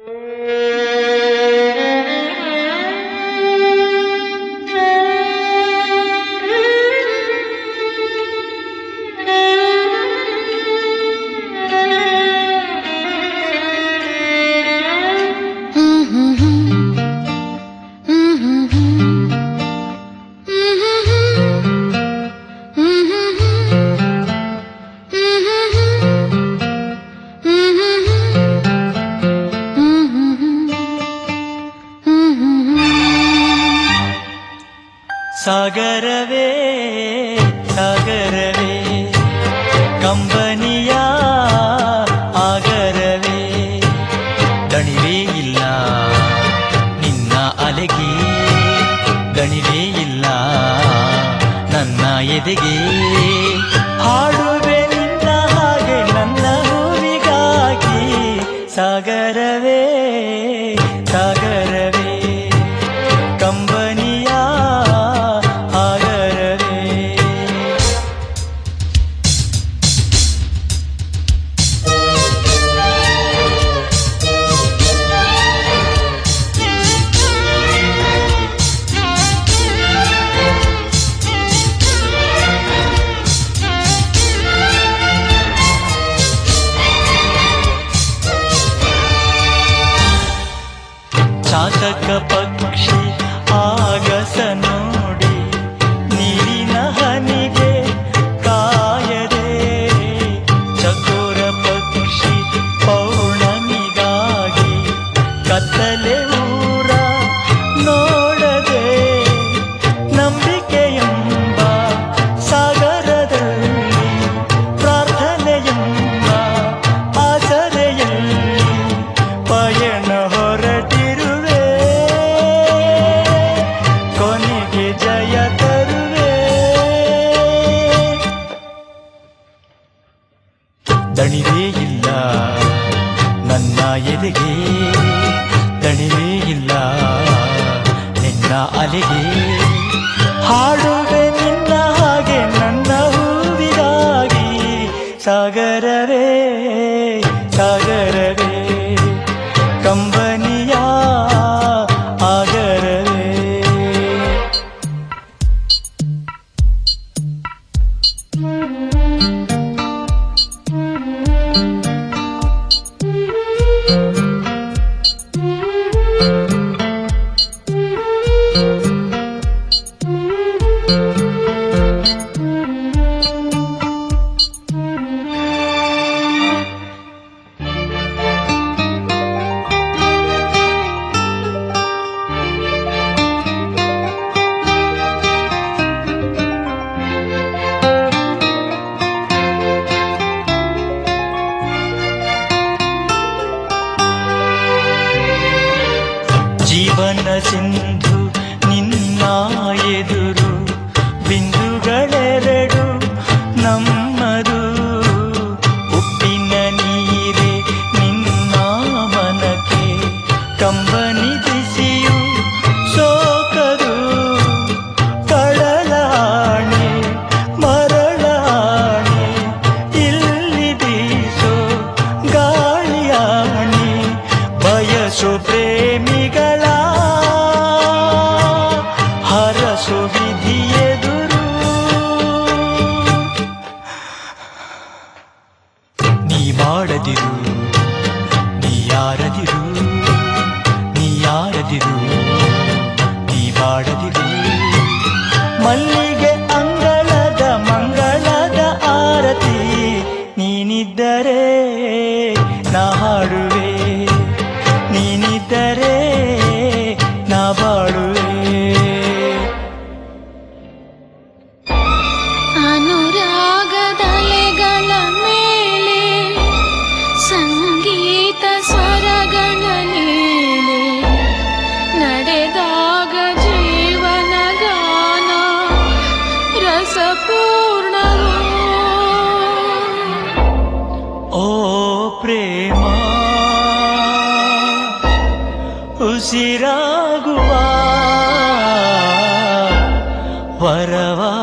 ಸಾಗರವೇ ಸಾಗರವೇ ಕಂಬನಿಯ ಆಗರವೇ ದಣಿವೇ ಇಲ್ಲ ನಿನ್ನ ಅಲೆಗೆ ದಣಿವೇ ಇಲ್ಲ ನನ್ನ ಎದೆಗೆ ಹಾಡುವೆ ನಿನ್ನ ಹಾಗೆ ನನ್ನ ಹೂವಿಗಾಗಿ ಸಾಗರವೇ ಸಾಗರವೇ ಕಂಬನಿಯ ಚಾತಕ ಪಕ್ಷಿ ಆಗಸ ನೋಡಿ ನೀರಿನ ಹನಿಗೆ ಕಾಯದೆ ಚಕೋರ ಪಕ್ಷಿ ಪೌರ್ಣಮಿಗಾಗಿ ಕತ್ತಲೆ ಊರ ನೋಡದೆ ನಂಬಿಕೆಯೆಂಬ ಸಾಗರದಲ್ಲಿ ಪ್ರಾರ್ಥನೆಯೆಂಬ ಆಸರೆಯಲ್ಲಿ ಪಯಣ ಹೊರಟಿರುವೆ ಕೊನೆಗೆ ಜಯ ತರುವೆ ದಣಿವೇ ಇಲ್ಲ ನನ್ನ ಎದೆಗೆ ದಣಿವೇ ಇಲ್ಲ ನಿನ್ನ ಅಲೆಗೆ ಹಾಡುವೆ ನಿನ್ನ ಹಾಗೆ ನನ್ನ ಹೂವಿಗಾಗಿ ಸಾಗರವೇ ಸಾಗರವೇ ಕಂಬನಿಯ ಆಗರವೇ ಜೀವನ ಸಿಂಧು ನಿನ್ನ ಎದುರು ಬಿಂದುಗಳೆರಡು ನಮ್ಮದು ಉಪ್ಪಿನ ನೀರೇ ನಿನ್ನ ಮನಕ್ಕೆ ಕಂಬನಿ ಬಿಸಿಯು ಸೋಕದು ಕಡಲಾಣೆ ಮರಳಾಣೆ ಇಲ್ಲಿ ಬೀಸೋ ಗಾಳಿಯಾಣೆ ಬಯಸು ಪ್ರೇಮಿಗಳ ಹರಸು ವಿಧಿಯೆದುರು ನೀ ಮಾಡದಿರು ನೀ ಯಾರದಿರು ನೀ ಯಾರದಿರು ನೀ ಮಾಡದಿರು ಮಲ್ಲಿಗೆ ಅಂಗಳದ ಮಂಗಳದ ಆರತಿ ನೀನಿದ್ದರೆ ನಾ ಹಾಡುವೆ ನೀನಿದ್ದರೆ ನಾ ಬಾಳುವೆ ಅನುರಾಗದಲೆಗಳ ಮೇಲೆ ಸಂಗೀತ ಸ್ವರಗಳ ಲೀಲೆ ನಡೆದಾಗ ಜೀವನ ಗಾನ ರಸಪೂರ್ಣವೋ ಓ ಪ್ರೇಮ ಉಸಿರಾಗುವ ವರವಾ